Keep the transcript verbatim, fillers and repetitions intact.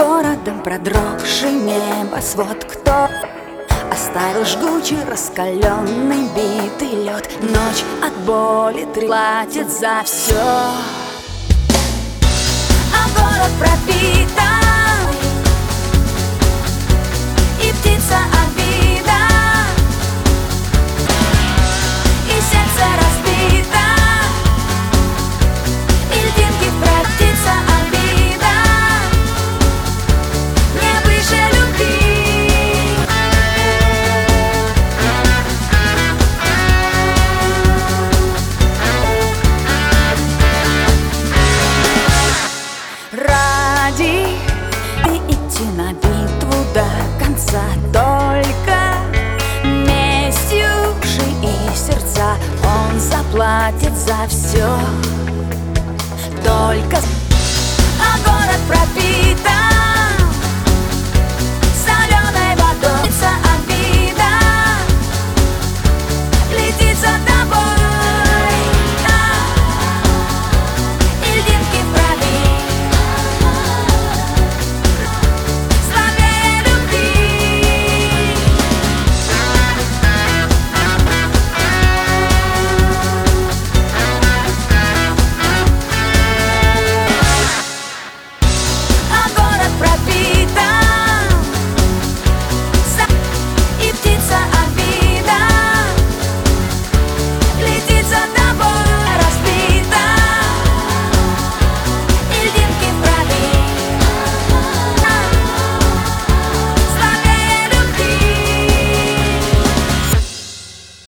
городом продрогший небосвод. Кто оставил жгучий, раскаленный, битый лед? Ночь от боли платит за все, а город пропитан, и птица обида, и сердце разбито, и льдинки птица обида, не выше любви. Ради и идти на битву до конца, только местью души и сердца он заплатит за все. Только